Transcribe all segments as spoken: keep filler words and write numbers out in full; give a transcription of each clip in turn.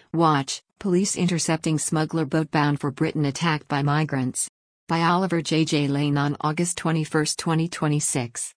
Watch, police intercepting smuggler boat bound for Britain attacked by migrants. By Oliver J. J. Lane on August twenty-first, twenty twenty-six.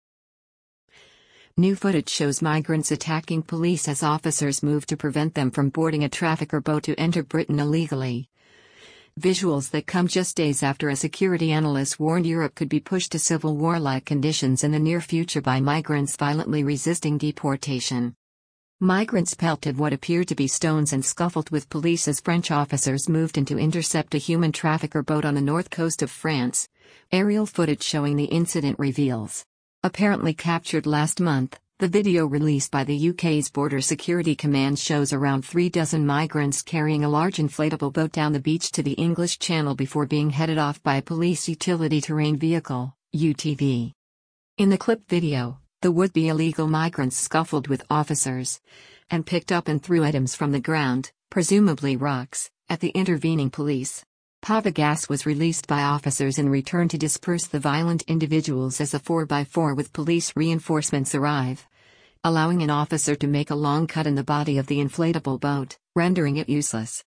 New footage shows migrants attacking police as officers move to prevent them from boarding a trafficker boat to enter Britain illegally. Visuals that come just days after a security analyst warned Europe could be pushed to civil war-like conditions in the near future by migrants violently resisting deportation. Migrants pelted what appeared to be stones and scuffled with police as French officers moved in to intercept a human trafficker boat on the north coast of France. Aerial footage showing the incident reveals. Apparently captured last month, the video released by the U K's Border Security Command shows around three dozen migrants carrying a large inflatable boat down the beach to the English Channel before being headed off by a police utility terrain vehicle, U T V. In the clip video, the would-be illegal migrants scuffled with officers and picked up and threw items from the ground, presumably rocks, at the intervening police. Pava gas was released by officers in return to disperse the violent individuals as a four by four with police reinforcements arrive, allowing an officer to make a long cut in the body of the inflatable boat, rendering it useless.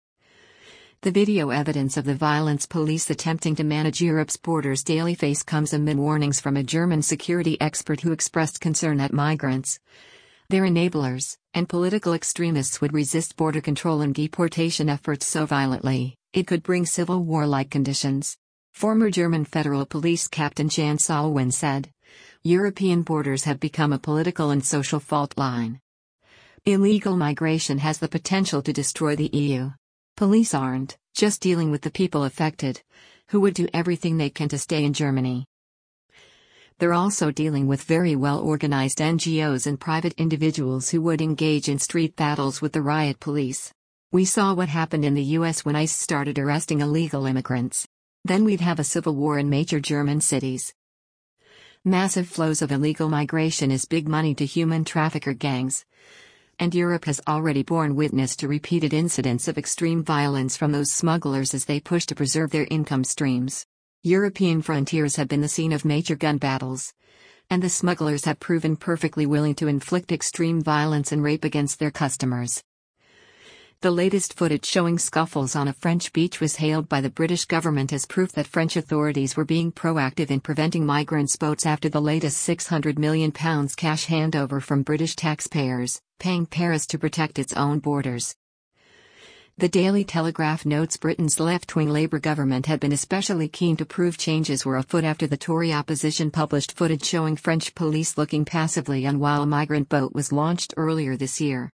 The video evidence of the violence police attempting to manage Europe's borders daily face comes amid warnings from a German security expert who expressed concern that migrants, their enablers, and political extremists would resist border control and deportation efforts so violently, it could bring civil war-like conditions. Former German Federal Police Captain Jan Salwin said, "European borders have become a political and social fault line. Illegal migration has the potential to destroy the E U. Police aren't just dealing with the people affected, who would do everything they can to stay in Germany. They're also dealing with very well-organized N G Os and private individuals who would engage in street battles with the riot police. We saw what happened in the U S when ICE started arresting illegal immigrants. Then we'd have a civil war in major German cities." Massive flows of illegal migration is big money to human trafficker gangs. And Europe has already borne witness to repeated incidents of extreme violence from those smugglers as they push to preserve their income streams. European frontiers have been the scene of major gun battles, and the smugglers have proven perfectly willing to inflict extreme violence and rape against their customers. The latest footage showing scuffles on a French beach was hailed by the British government as proof that French authorities were being proactive in preventing migrants' boats after the latest six hundred million pounds cash handover from British taxpayers, paying Paris to protect its own borders. The Daily Telegraph notes Britain's left-wing Labour government had been especially keen to prove changes were afoot after the Tory opposition published footage showing French police looking passively on while a migrant boat was launched earlier this year.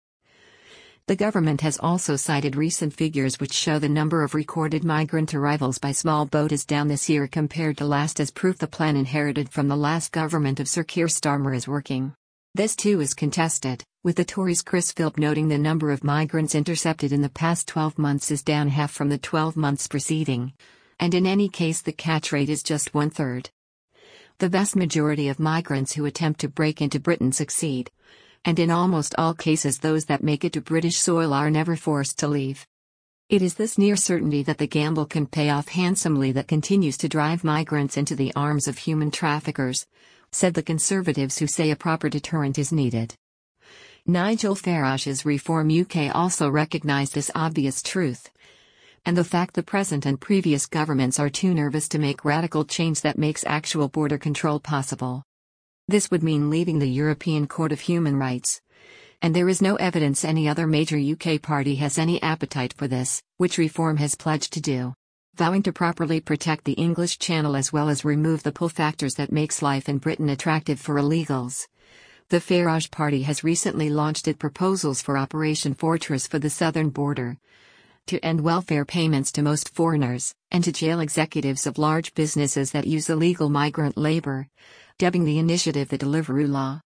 The government has also cited recent figures which show the number of recorded migrant arrivals by small boat is down this year compared to last as proof the plan inherited from the last government of Sir Keir Starmer is working. This too is contested, with the Tories' Chris Philp noting the number of migrants intercepted in the past twelve months is down half from the twelve months preceding. And in any case the catch rate is just one-third. The vast majority of migrants who attempt to break into Britain succeed. And in almost all cases those that make it to British soil are never forced to leave. It is this near certainty that the gamble can pay off handsomely that continues to drive migrants into the arms of human traffickers, said the Conservatives who say a proper deterrent is needed. Nigel Farage's Reform U K also recognised this obvious truth, and the fact the present and previous governments are too nervous to make radical change that makes actual border control possible. This would mean leaving the European Court of Human Rights. And there is no evidence any other major U K party has any appetite for this, which Reform has pledged to do. Vowing to properly protect the English Channel as well as remove the pull factors that makes life in Britain attractive for illegals. The Farage party has recently launched its proposals for Operation Fortress for the southern border, to end welfare payments to most foreigners, and to jail executives of large businesses that use illegal migrant labour, dubbing the initiative the Deliveroo Law.